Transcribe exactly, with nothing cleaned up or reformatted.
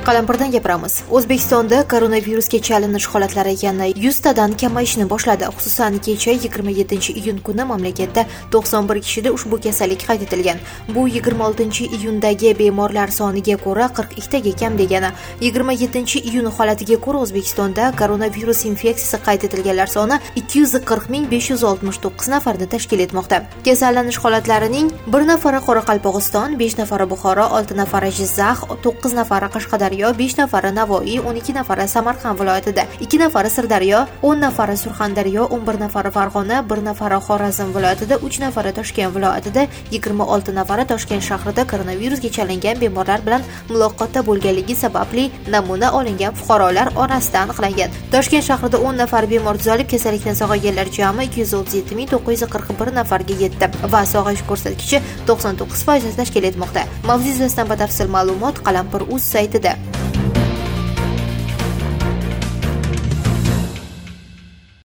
Qalampirdan gapiramiz. O'zbekistonda koronavirusga chalinish holatlari yana yuz tadan kamayishni boshladi. Xususan, kecha yigirma yettinchi iyun kuni mamlakatda to'qson bir kishida ushbu kasallik qayd etilgan. Bu yigirma oltinchi iyundagi bemorlar soniga ko'ra qirq ikkitaga kam degani. yigirma yettinchi iyun holatiga ko'ra O'zbekistonda koronavirus infeksiyasi qayd etilganlar soni ikki yuz qirq ming besh yuz oltmish to'qqiz nafarni tashkil etmoqda. Kasallanish holatlarining bir nafari Qoraqalpog'iston, besh nafari Buxoro, olti nafari Jizzax, to'qqiz nafari Qashqadaryo, besh nafari Navoiy, o'n ikki nafari Samarqand viloyatida, ikki nafari Sirdaryo, o'n nafari Surxondaryo, o'n bir nafari Farg'ona, bir nafari Xorazm viloyatida, uch nafari Toshkent viloyatida, yigirma olti nafari Toshkent shahrida koronavirusga chalingan bemorlar bilan muloqotda bo'lganligi sababli namuna olingan fuqarolar orasida aniqlangan. Toshkent shahrida o'n nafar bemor tuzalib, kasallikdan sog'ayganlar jami ikki yuz o'ttiz yetti ming to'qqiz yuz qirq bir nafarga yetdi va sog'ayish ko'rsatkichi to'qson to'qqiz foiz tashkil etmoqda. Mavzu yuzasidan batafsil ma'lumot Qalampir.uz saytida.